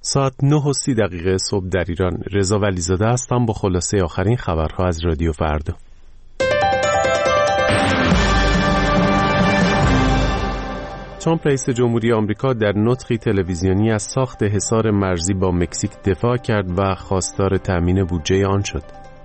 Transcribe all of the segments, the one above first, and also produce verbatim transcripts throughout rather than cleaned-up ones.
ساعت نه و سی دقیقه صبح در ایران. رضا ولیزاده هستم با خلاصه آخرین خبرها از رادیو فردا. ترامپ رئیس جمهوری آمریکا در نطقی تلویزیونی از ساخت حصار مرزی با مکزیک دفاع کرد و خواستار تأمین بودجه آن شد.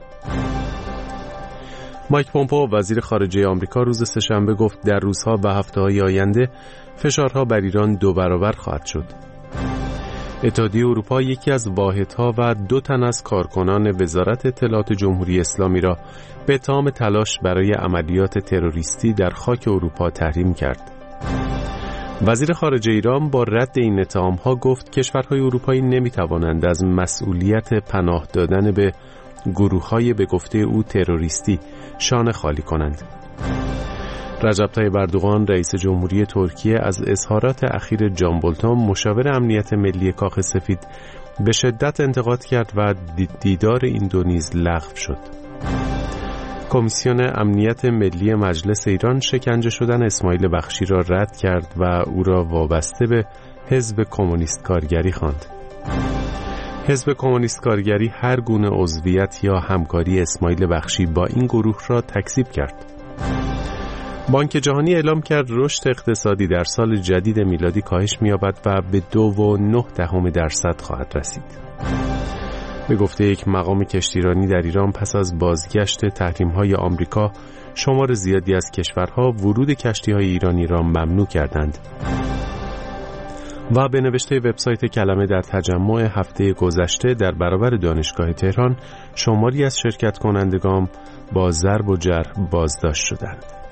مایک پومپئو وزیر خارجه آمریکا روز سه‌شنبه گفت در روزها و هفته‌های آینده فشارها بر ایران دو برابر خواهد شد. اتحادیه اروپا یکی از واحدها و دو تن از کارکنان وزارت اطلاعات جمهوری اسلامی را به اتهام تلاش برای عملیات تروریستی در خاک اروپا تحریم کرد. وزیر خارجه ایران با رد این اتهام‌ها گفت کشورهای اروپایی نمی‌توانند از مسئولیت پناه دادن به گروه‌های به گفته او تروریستی شانه خالی کنند. رجب طیب اردوغان رئیس جمهوری ترکیه از اظهارات اخیر جان بولتون مشاور امنیت ملی کاخ سفید به شدت انتقاد کرد و دیدار این دو نیز لغو شد. کمیسیون امنیت ملی مجلس ایران شکنجه شدن اسماعیل بخشی را رد کرد و او را وابسته به حزب کمونیست کارگری خواند. حزب کمونیست کارگری هر گونه عضویت یا همکاری اسماعیل بخشی با این گروه را تکذیب کرد. بانک جهانی اعلام کرد رشد اقتصادی در سال جدید میلادی کاهش می‌یابد و به دو و نه دهم درصد خواهد رسید. به گفته یک مقام کشتیرانی در ایران پس از بازگشت تحریم‌های آمریکا شمار زیادی از کشورها ورود کشتی‌های ایرانی را ممنوع کردند. و به نوشته وبسایت کلمه در تجمع هفته گذشته در برابر دانشگاه تهران شماری از شرکت کنندگان با ضرب و جرح بازداشت شدند.